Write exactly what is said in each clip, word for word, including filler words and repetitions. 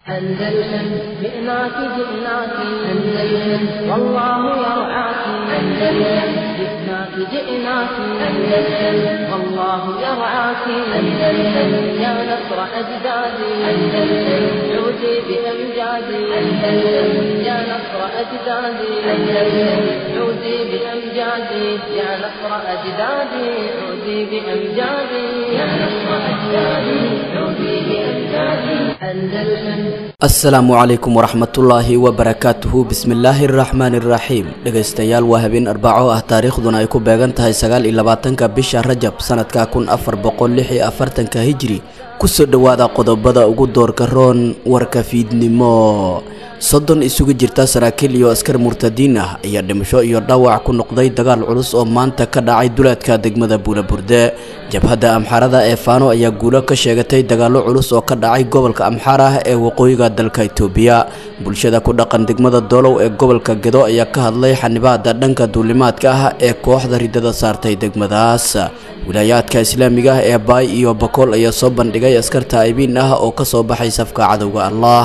أندلسن جئناك جئناك أندلسن والله يرعاك أندلسن جئناك جئناك أندلسن والله يرعاك أندلسن يا نصر أجدادي أندلسن عودي بأمجادي أندلسن يا نصر أجدادي أندلسن عودي بأمجادي يا نصر أجدادي عودي بأمجادي يا نصر أجدادي عودي بأمجادي أندلسن asalaamu calaykum waraxmatullaahi wabarakaatuhu bismillaahi araxmaani iraxiim dhegaystayaal waa habeen arbaco ah taariikhduna ay ku beegan tahay sagaal iyo labaatanka bisha rajab sanadka kun afar boqol lix iyo afartanka hijri kusoo dhowaada qodobada ugu doorka roon warka fiidnimo soddon isugu jirta saraakiil iyo askar murtadiin ah ayaa dhimasho iyo dhaawac ku noqday dagaal culus oo maanta ka dhacay duleedka degmada Buulaburde jabhadda Amxaarada ee Faano ayaa guulo ka sheegatay dagaalo culus oo ka dhacay gobolka Amxaara ee waqooyiga dalka Itoobiya bulshada ku dhaqan degmada Doolow ee gobolka Gedo ayaa ka hadlay xanibaadda dhanka duulimaadka ah ee kooxda ridada saartay degmadaas wilaayadka islaamiga ah ee Baay iyo Bakool ayaa soo bandhigay askar taa'ibiin ah oo ka soo baxay safka cadawga Allah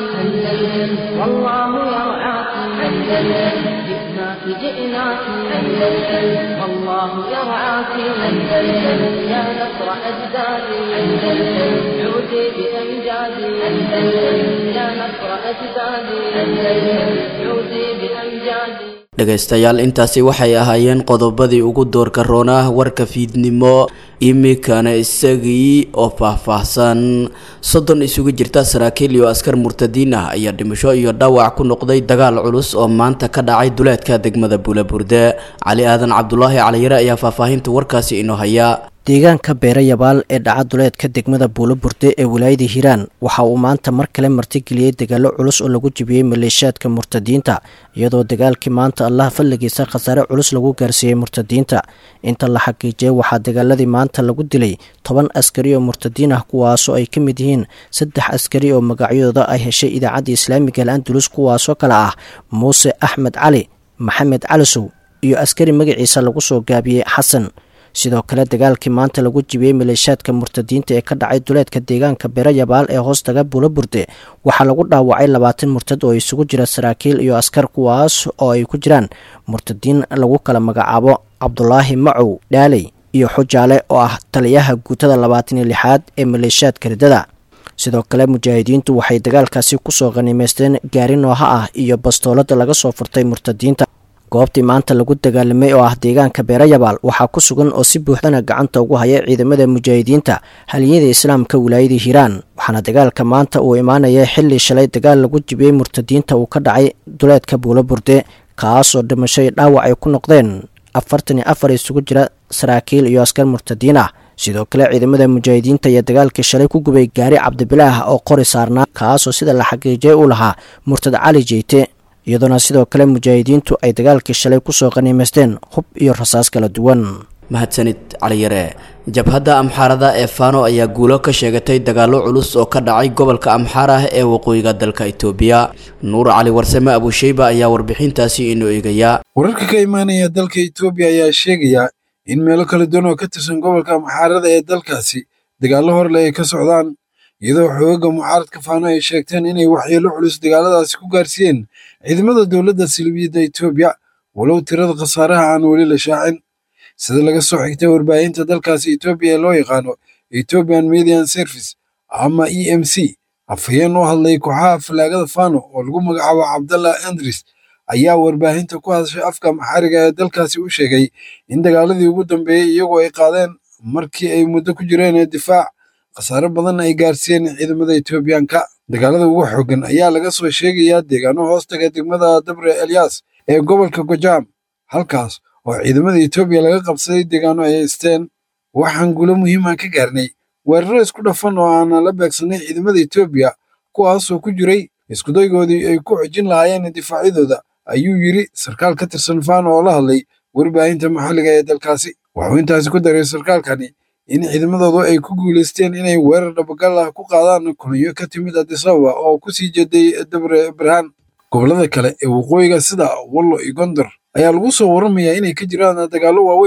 والله يرعاك أندلسن جئناك جئناك أندلسن والله يرعاك أندلسن يا نصر أجدادي أندلسن عودي بأمجادي أندلسن يا نصر أجدادي أندلسن عودي بأمجادي dhagaystayaal intaasi waxay ahaayeen qodobadii ugu doorka roonaa warka fiidnimo imikana isagii oo faahfaahsan soddon isugu jirta saraakiil iyo askar murtadiin ah ayaa dhimasho iyo dhaawac ku noqday dagaal culus oo maanta ka dhacay duleedka degmada Buulaburde cali aadan cabdulaahi caliyare ayaa faahfaahinta warkaasi inoo haya deegaanka Beerayabaal ee dhaca duleedka degmada Buulaburde ee wilaayada Hiiraan waxa uu maanta mar kale martigeliyay dagaalo culus oo lagu jibiyay maleeshiyaadka murtadiinta iyadoo dagaalkii maanta Allah fadligiisa khasaare culus lagu gaarsiiyay murtadiinta inta la xaqiijiyay waxa dagaaladii maanta lagu dilay toban askari oo murtadiin ah kuwaas oo ay ka mid yihiin saddex askari oo magacyadooda ay heshay idaacadda Islaamiga Al-Andalus kuwaas oo kala ah Muuse Axmed Cali Maxamed Calisow iyo askari magaciisa lagu soo gaabiyay Xasan sidoo kale dagaalkii maanta lagu jibiyay maleeshiyaadka murtadiinta ee ka dhacay duleedka deegaanka Beerayabaal ee hoostaga Buulaburde waxaa lagu dhaawacay labaatan murtad oo isugu jira saraakiil iyo askar kuwaas oo ay ku jiraan murtadiin lagu kala magacaabo Cabdulaahi Macow Dhaaley iyo Xujaale oo ah taliyaha guutada labaatan iyo lixaad ee maleeshiyaadka ridada sidoo kale mujaahidiintu waxay dagaalkaasi ku soo qaniimeysteen gaari nooha ah iyo bastoolada laga soo furtay murtadiinta goobtii maanta lagu dagaalamay oo ah deegaanka Beerayabaal waxaa ku sugan oo si buuxdana gacanta ugu haya ciidamada mujaahidiinta haliyada islaamka wilaayada Hiiraan waxaana dagaalka maanta uu imaanaya xilli shalay dagaal lagu jibiyay murtadiinta uu ka dhacay duleedka Buulaburde kaas oo dhimashay dhaawac ay ku noqdeen afartan iyo afar isugu jira saraakiil iyo askar murtadiin ah sidoo kale ciidamada mujaahidiinta ayaa dagaalkii shalay ku gubay gaari Cabdibilaah oo qori saarnaa kaas oo sida la xaqiijiyay uu lahaa murtad Cali Jeyte iyadoo sidoo kale mujaahidiintu ay dagaalkii shalay ku soo qaniimeysteen hub iyo rasaas kala duwan mahadsanid caliyare jabhadda Amxaarada ee Faano ayaa guulo ka sheegatay dagaalo culus oo ka dhacay gobolka Amxaara ee waqooyiga dalka Itoobiya Nuur Cali Warsame Abu Shayba ayaa warbixintaasi inoo eegaya wararka ka imaanaya dalka Itoobiya ayaa sheegaya in meelo kala duwan oo ka tirsan gobolka Amxaarada ee dalkaasi dagaalo hor leh ay ka socdaan iyadoo xoogga mucaaradka Faano ay sheegteen inay waxyeelo culus dagaaladaasi ku gaarsiiyeen ciidamada dawladda Silibiyada Itoobiya walow tirada khasaaraha aan wali la shaacin sida laga soo xigtay warbaahinta dalkaasi Itoobiya ee loo yaqaano Ethiopian Media Service ama E M C afhayeen oo hadlay kooxaha falaagada Faano oo lagu magacaabo Cabdallah Andris ayaa warbaahinta ku hadashay afka Amxaariga ee dalkaasi u sheegay in dagaaladii ugu dambeeyay iyagoo ay qaadeen markii ay muddo ku jireen difaac khasaare badan ay gaarsiiyeen ciidamada Itoobiyaanka dagaalada ugu xooggan ayaa laga soo sheegayaa deegaano hoostaga degmada Dabre Elias ee gobolka Gojaam halkaas oo ciidamada Itoobiya laga qabsaday deegaano ay haysteen waxaan guulo muhiim ah ka gaarnay weeraro isku dhafan oo aan la beegsanay ciidamada Itoobiya kuwaas oo ku jiray isku daygoodii ay ku xojin lahaayeen difaacyadooda ayuu yiri sarkaal ka tirsan Faano oo la hadlay warbaahinta maxalliga ee dalkaasi wuxuu intaasi ku daray sarkaalkani in ciidamadoodu ay ku guuleysteen inay weerar dhabagal ah ku qaadaan kulmiyo ka timid Addis Ababa oo ku sii jeeday Dabre Barhan gobolada kale ee waqooyiga sida Wallo iyo Gondar ayaa lagu soo waramayaa inay ka jiraan dagaalo waaweyn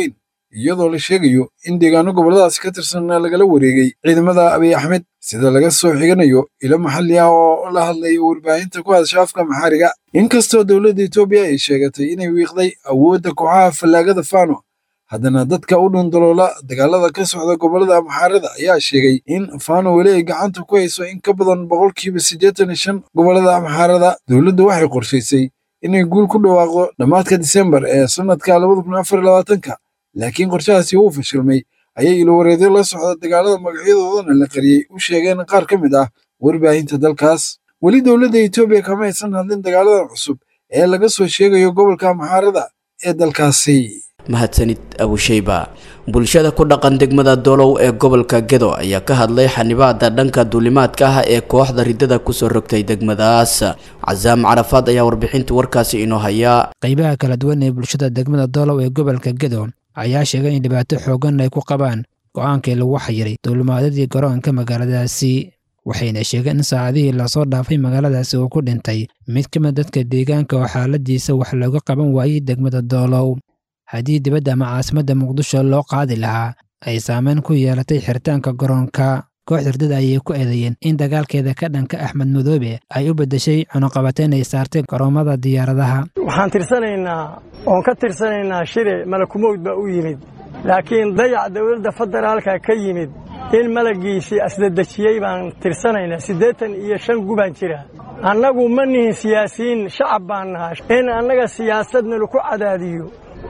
iyadoo la sheegayo in deegaano gobolladaasi ka tirsan lagala wareegay ciidamada abiy axmed sida laga soo xiganayo ilo maxalli ah oo la hadlaya warbaahinta ku hadasha afka maxaariga inkastoo dowladda etoobiya ay sheegatay inay wiiqday awoodda kooxaha fallaagada faano haddana dadka u dhundaloola dagaalada ka socda gobollada amxaarada ayaa sheegay in faano weli ay gacanta ku hayso in ka badan boqolkiiba siddeetan iyo shan gobollada amxaarada dowladdu waxay qorshaysay inay guul ku dhawaaqdo dhammaadka disembar ee sanadka labada kun afar iyo labaatanka laakiin qorshahaasi wuu fashilmay ayay ilowareedyo la socda dagaalada magacyadoodana la qariyey u sheegeen qaar ka mid ah warbaahinta dalkaas weli dowladda etoobiya kama aysan hadlin dagaaladan cusub ee laga soo sheegayo gobolka amxaarada ee dalkaasi mahadsanid abushayba bulshada ku dhaqan degmada doolow ee gobolka gedo ayaa ka hadlay xanibaada dhanka duulimaadka ah ee kooxda ridada kusoo rogtay degmadaas cazaam carafaad ayaa warbixinta warkaasi inoo haya qaybaha kala duwan ee bulshada degmada doolow ee gobolka gedo ayaa sheegay in dhibaato xoogan ay ku qabaan go-aankii lagu xayiray duulimaadyadii garoonka magaaladaasi waxayna sheegeen in saacadihii lasoo dhaafay magaaladaasi uu ku dhintay mid ka mid dadka deegaanka oo xaaladiisa wax looga qaban waayey degmada doolow haddii dibadda ama caasimadda muqdisho loo qaadi lahaa ay saameyn ku yeelatay xiritaanka garoonka kooxda ridada ayay ku eedeeyeen in dagaalkeeda ka dhanka axmed madoobe ay u beddeshay cunuqabateyn ay saartay garoomada diyaaradaha waxaan tirsanaynaa oon ka tirsanaynaa shire malakumowd baa u yimid laakiin dayac dowladda federaalka ka yimid in malagiisii asdadejiyey baan tirsanaynaa siddeetan iyo shan gubaan jira annagu ma nihin siyaasiyiin shacab baan nahaa in annaga siyaasadna laku cadaadiyo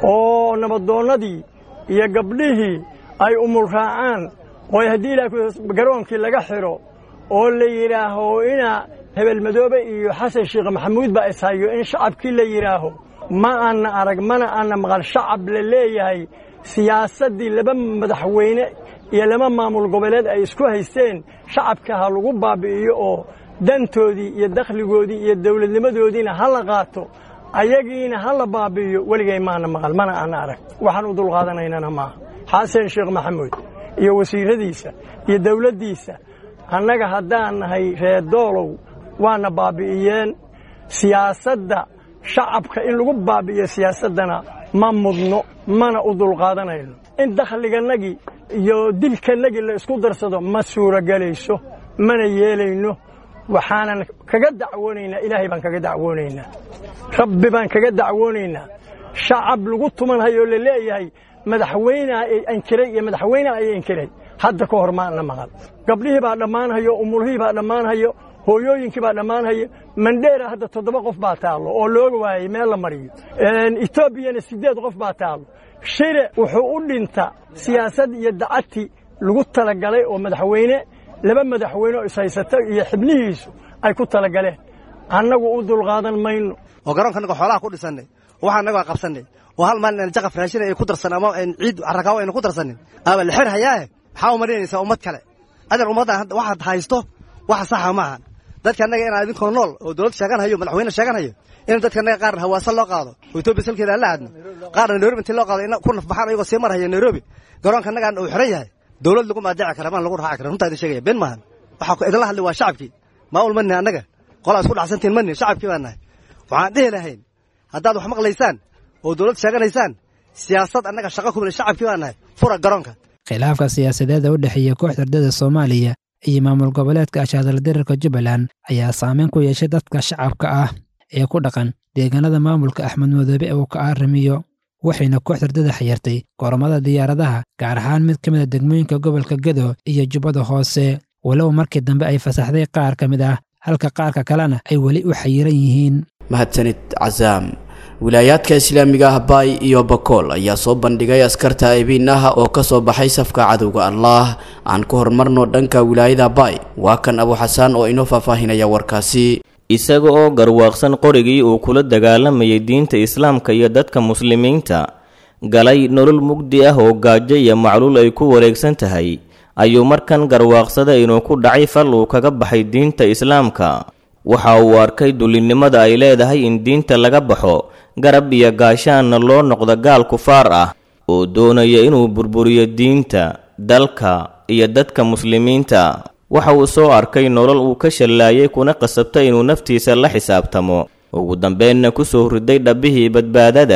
oo nabadoonnadii iyo gabdhihii ay umul raacaan oo haddii ilaa garoonkii laga xidho oo la yidhaaho ina hebel madoobe iyo xasan sheekh maxamuud baa ishayo in shacabkii la yidhaaho ma aanna arag mana aanna maqal shacab la leeyahay siyaasaddii laba madaxweyne iyo laba maamul goboleed ay isku haysteen shacabka ha lagu baabi'iyo oo dantoodii iyo dakhligoodii iyo dawladnimadoodiina ha la qaato ayagiina ha la baabi'iyo weligay maana maqal mana aanna arag waxaan u dulqaadanaynana maaha xasan sheekh maxamuud iyo wasiiradiisa iyo dawladdiisa annaga haddaan nahay reer doolow waana baabi'iyeen siyaasadda shacabka in lagu baabi'iyo siyaasaddana ma mudno mana u dulqaadanayno in dakhligannagii iyo dilkannagii la isku darsado ma suuragelayso mana yeelayno waxaanan kaga dacwoonaynaa ilaahay baan kaga dacwoonaynaa rabbi baan kaga dacwoonaynaa shacab lagu tumanhayo la leeyahay madaxweynaha ay ankiray iyo madaxweynaha ay ankiray hadda ka hor maana maqal gabdhihii baa dhammaanhayo umulhii baa dhammaanhayo hooyooyinkii baa dhammaanhayo mandheera hadda toddoba qof baa taallo oo looga waayey meel la mariyo etoobiyana siddeed qof baa taallo shire wuxuu u dhinta siyaasad iyo dacadtii lagu talagalay oo madaxweyne laba madaxweyne oo ishaysata iyo xibnihiisu ay ku talagaleen annagu u dulqaadan mayno oo garoonka annaga xoolaha ku dhisannay waxaa annaga qabsannay oo hal maalin aan jaqaf raashin ay ku darsan ama ciid carrakaawo aynu ku darsanin ama la xir hayaahe maxaa u marinaysaa ummad kale adan ummaddan waxaad haysto waxa saxa maaha dadka annaga inaan idinkoo nool oo dowlad sheegan hayo madaxweyne sheegan hayo in dadka annaga qaarna hawaasa loo qaado oo Itoobiya salkeeda la aadno qaarna Nairobi intii loo qaado in ku nafbaxaan ayagoo sii marhaya Nairobi garoonka annaga uu xiran yahay dowlad lagu maadaaci kara maan lagu raaci kara runta idin sheegaya been maahan waxa ku idin la hadlay waa shacabkii ma ulmanna annaga qolaas ku dhacsantiin manni shacabkii baan nahay waxaan dhihi lahayn haddaad wax maqlaysaan oo dowlad sheeganaysaan siyaasad annaga shaqo ku leh shacabkii baan nahay fura garoonka khilaafka siyaasadeed u dhaxeeya kooxda ridada Soomaaliya iyo maamul goboleedka Shaadaldarka Jubbaland ayaa saameyn ku yeeshay dadka shacabka ah ee ku dhaqan deegaanada maamulka Axmed Madoobe ee uu ka arrimiyo waxayna kooxda ridada xayirtay garoomada diyaaradaha gaar ahaan mid ka mid ah degmooyinka gobolka Gedo iyo Jubbada Hoose walow markii dambe ay fasaxday qaar ka mid ah halka qaarka kalena ay weli u xayiran yihiin mahadsanid cazaam wilaayaadka islaamiga ah Bay iyo Bakool ayaa soo bandhigay askarta aybiinaha oo ka soo baxay safka cadowga Allah aan ku hormarno dhanka wilaayada Bay waa kan Abu Xasan oo inoo faahfaahinaya warkaasi isaga oo garwaaqsan qorigii uu kula dagaalamayay diinta islaamka iyo dadka muslimiinta galay nolol mugdi ah oo gaajo iyo macluul ay ku wareegsan tahay ayuu markan garwaaqsaday inuu ku dhacay fal uu kaga baxay diinta islaamka waxa uu arkay dulinimada ay leedahay in diinta laga baxo garab iyo gaashaanna loo noqdo gaal kufaar ah oo doonaya inuu burburiyo diinta dalka iyo dadka muslimiinta waxa uu soo arkay nolol uu ka shallaayay kuna qasabtay inuu naftiisa la xisaabtamo ugu dambeynna ku soo riday dhabbihii badbaadada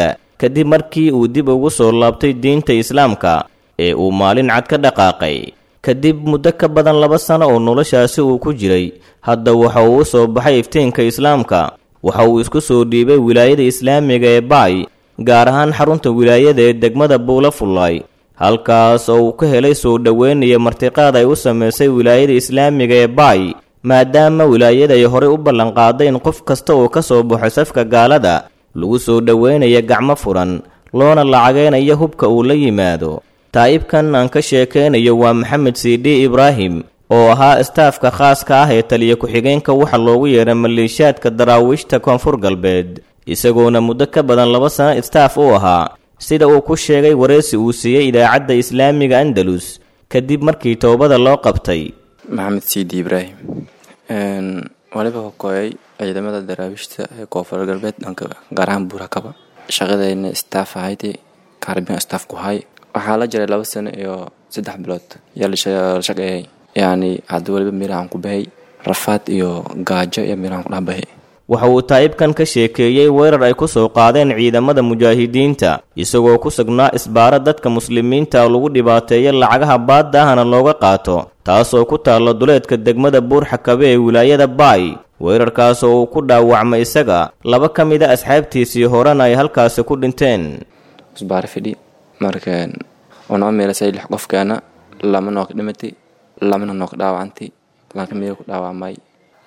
kadib markii uu dib ugu soo laabtay diinta islaamka ee uu maalin cad ka dhaqaaqay. kadib muddo ka badan laba sano oo noloshaasi uu ku jiray, hadda waxa uu u soo baxay iftiinka islaamka. waxa uu isku soo dhiibay wilaayada islaamiga ee Baay, gaar ahaan xarunta wilaayada ee degmada Buulafullaay, halkaas oo uu ka helay soo dhoweyn iyo martiqaad ay u sameysay wilaayada islaamiga ee Baay, maadaama wilaayada ay horey u ballan qaaday in qof kasta oo ka soo baxo safka gaalada lagu soo dhoweynayo gacmo furan, loona lacageynayo hubka uu la yimaado. taa'ibkan aan ka sheekeynayo waa Maxamed Siidi Ibraahim, oo ahaa istaafka khaaska ah ee taliya ku-xigeenka waxa loogu yeeray maleeshiyaadka daraawiishta koonfur galbeed, isagoona muddo ka badan laba sano istaaf u ahaa, sida uu ku sheegay wareysi uu siiyey idaacadda islaamiga Andalus kadib markii toobada loo qabtay. Maxamed Siidi Ibraahim een waliba ku kooyay ciidamada daraawiishta ee koonfur galbeed dhanka gaar ahaan Buurakaba. shaqadayna istaaf ahayd kaarbiin istaaf ku hay waxaa la jiray laba sano iyo saddex bilood yaa la shaqeeyay, yani hadda waliba miraan ku bahay rafaad iyo gaajo iyo miraan ku dhabahay. waxa uu taa'ibkan ka sheekeeyey weerar ay ku soo qaadeen ciidamada mujaahidiinta, isagoo ku sugnaa isbaara dadka muslimiinta lagu dhibaateeyo lacagaha baadda ahna looga qaato, taasoo ku taalla duleedka degmada Buurxakabe ee wilaayada Baay. weerarkaas oo uu ku dhaawacmay isaga, laba ka mid a asxaabtiisii horena ay halkaasi ku dhinteen. isbaara fidhi markaan ona meelasay lix qofkaana lama noq dhimatay lama noq dhaawacantay laakiin meel ku dhaawacmay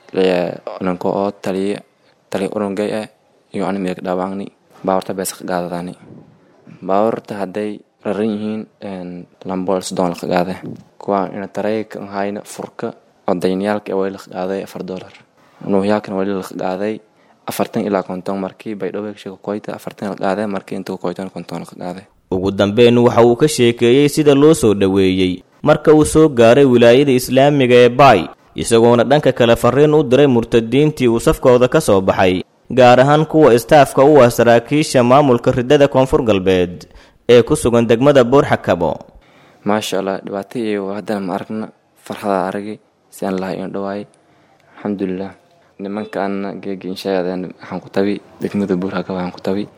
lanko oo taliye taliye orongay ah iyo aan meel dhaawacni baawrta bees qaadadani baawrta haday rarin yihiin een lambool sidoo la qaade kuwa in tareek hayna furka odayniyalka way la qaaday afar dollar inuu yaakan way la qaaday afartan ilaa konton markii bay dhowey sheeko qoyta afartan la qaaday markii intuu qoytan konton la qaaday. ugu dambeyn waxa uu ka sheekeeyey sida loo soo dhaweeyay marka uu soo gaaray wilaayada islaamiga ee Baay, isagoona dhanka kale fariin u diray murtadiintii uu safkooda ka soo baxay, gaar ahaan kuwa istaafka u ah saraakiisha maamulka ridada koonfur galbeed ee ku sugan degmada Buurxakabo. maasha Allah dhibaato iyo haddana ma aragna farxada aragay si aan lahayn in dhawaay alxamdulillah. nimankan geegin shaqadan waxaan ku tabi degmada Buurxakabo waxaan ku tabi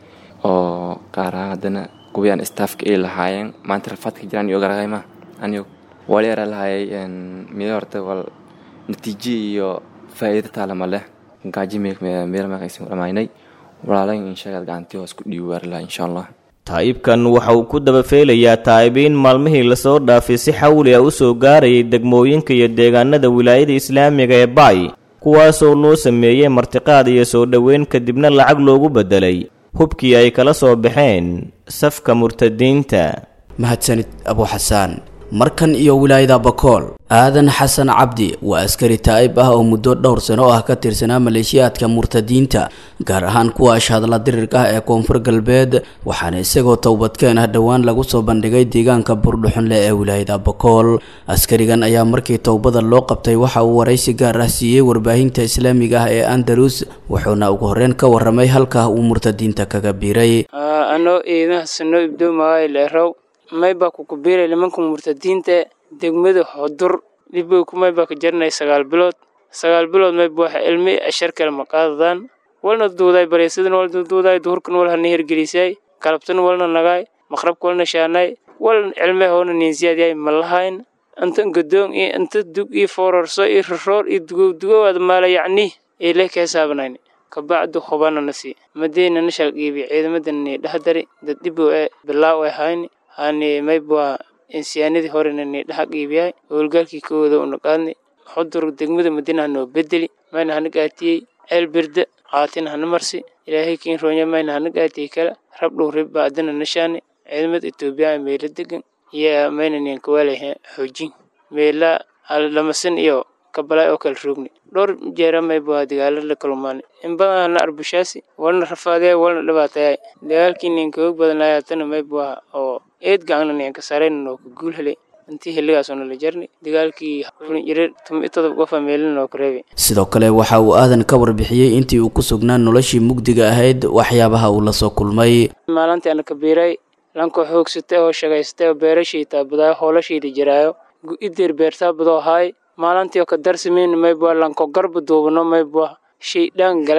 oo qaar haddana kuwiyaan istaafka ay lahaayeen maanta rafaadka jiraan iyo garaqayma aniyo wali ara lahaayay in miyorta wal natiijo iyo faa'iido taalama leh gaaji meek meel ma qaysan dhamaynay walaalan in shaqada gacantii hoos ku dhiiwaar la insha Allah. taa'ibkan waxa uu ku daba feelayaa taa'ibiin maalmihii la soo dhaafay si xawli ah u soo gaarayay degmooyinka iyo deegaanada wilaayada islaamiga ee Baay, kuwaasoo loo sameeyey martiqaad iyo soo dhoweyn kadibna lacag loogu bedelay hubkii ay kala soo baxeen safka murtadiinta. mahadsanid Abu Xasaan. markan iyo wilaayada Bakool, aadan xasan cabdi waa askari taa'ib ah oo muddo dhowr sano ah ka tirsanaa maleeshiyaadka murtadiinta, gaar ahaan kuwa ashhadla dirirka ah ee koonfur galbeed, waxaana isagoo towbadkeen ah dhowaan lagu soo bandhigay deegaanka Buurdhuxunle ee wilaayada Bakool. askarigan ayaa markii towbada loo qabtay waxa uu waraysi gaar ah siiyey warbaahinta islaamiga ah ee Andalus, wuxuuna ugu horreyn ka warramay halka uu murtadiinta kaga biiray. ano iidaha sano ibdo maayleerow mayba ku kubiiray nimanka murtadiinta degmada Hodur dibay ku mayba ka jarnay sagaal bilood sagaal bilood mayba waxa ilmi ashar kale ma qaadaan walna duuday bareesadna walna duuday duhurkan wal han hergelisay kalabtan walna nagay maqrabka walna shaanay wal ilmi hoona ninsiyadii ma lahayn antan gadoon ee anta dug ee fororso ee roor ee dugo dugo wad maala yacni ee la ka saabnayn kabacdu khubana nasi madina nashal qiibi ciidamadan dhahdari dad dibo ee bilaaw ay hayn ani mayba insiyaanadii horena dhax qiibiyay howlgalkii kooda u naqaadnay Hodur degmada Madiina noo bedeli mayna hanigaatiyay elbirda qaatin hanmarsi ilaahay kiin roonya mayna hanigaatiyay kala rabdhow ribba adana nashaani ciidamada Itoobiya meelo degan iyo mayna nin kawaleeyahay xoojin meela lamasan iyo kabalay oo kala roogni dhowr jeer mayba dagaalada la kulmaan in badan arbushaasi walna rafaadey walna dhibaatay dagaalkii ninka ugu badanaaya tan mayba oo eed gacan nin ka saareen oo ku guul helay intii xilligaas oo la jarnay dagaalkii jiray tumitoda qof meelin oo kareebay. sidoo kale waxa uu aadan ka warbixiyay intii uu ku sugnaa noloshii mugdiga ahayd waxyaabaha uu la soo kulmay. maalintii aan ka biiray lanko xoogsatay oo shaqaystay oo beerashayta badaa hoolashiida jiraayo idir beerta badoo hay maalintii ka darsameen mayba lanko garb duubno mayba shay dhan galay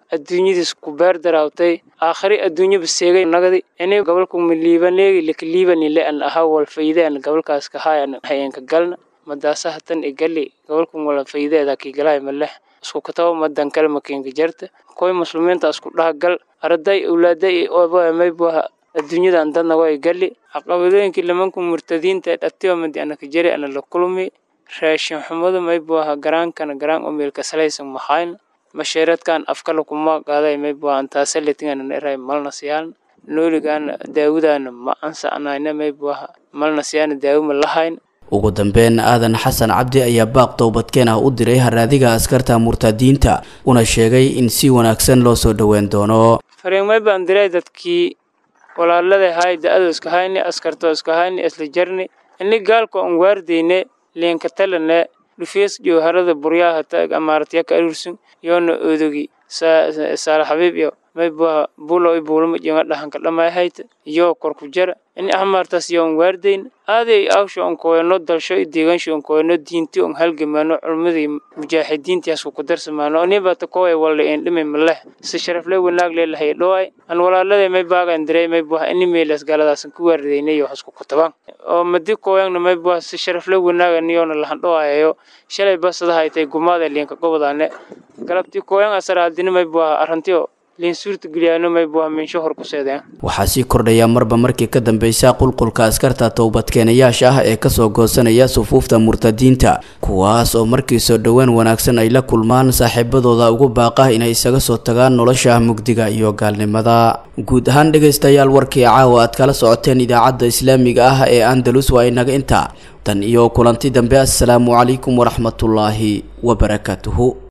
adduunyadiis ku beer daraawtay aakhiri adduunyo baseegay nagadi inay gobolku miliibaneegi likliibani le an aha wal faydeen gobolkaas ka hayan hayeenka galna madaasaha tan igali gobolku wala faydeeda ki galay maleh isku kataw madan kalma keenka jarta koy muslimiinta isku dhagal arday awlaaday oo may baa adduunyada andana way gali aqabadooyinkii lamanku murtadiinta dhatiyo madana ka jari ana la kulmi raashin xumada may baa garaankana garaan oo meelka salaysan maxayn masheeradkan afkala kuma qaaday may baa anta saleetin inay malna siyaan nooligan daawudan ma ansaanayna may baa malna siyaan daawu ma lahayn ugu dambeyn aadan xasan cabdi ayaa baaq toobadkeen ah u diray haraadiga askarta murtadiinta una sheegay in si wanaagsan loo soo dhaweyn doono fariimay baan diray dadkii walaalada hay'adda aduska hayni askarto iska hayni isla jarni inni gaalko on waardeene leenka talane dhufees jooharada buryaha taag amaartiya ka ursun yoona odogi saal xabiib iyo may baa bulo ay bulma jinga dhahanka dhamay hayta iyo kor ku jara in ahmartas yoon waardeyn aaday awsho on kooyno dalsho deegansho on kooyno diinti on halgamano culmadii mujaahidiinta isku ku darsamaano aniba ta kooy wala in dhimay maleh si sharaf leh wanaag leeyahay dhooy an walaalada may baagan diray may baa in meelas galadaas ku waardeynay iyo isku ku taban oo madi kooyan may baa si sharaf leh wanaag niyoona la handhooyo shalay basada haytay gumaada leenka gobodane galabti kooyan asaraadina may baa arantiyo waxaa sii kordhaya marba markii ka dambeysa qulqulka askarta toobadkeenayaasha ah ee kasoo goosanaya sufuufta murtadiinta kuwaas oo markii soo dhowaan wanaagsan ay la kulmaan saaxiibadooda ugu baaqa inay isaga soo tagaan nolosha mugdiga iyo gaalnimada guud ahaan dhegaystayaal warkii caawa aad kala socoteen idaacadda islaamiga ah ee andalus waa inaga inta tan iyo kulanti dambe assalaamu calaykum waraxmatullaahi wabarakaatuhu.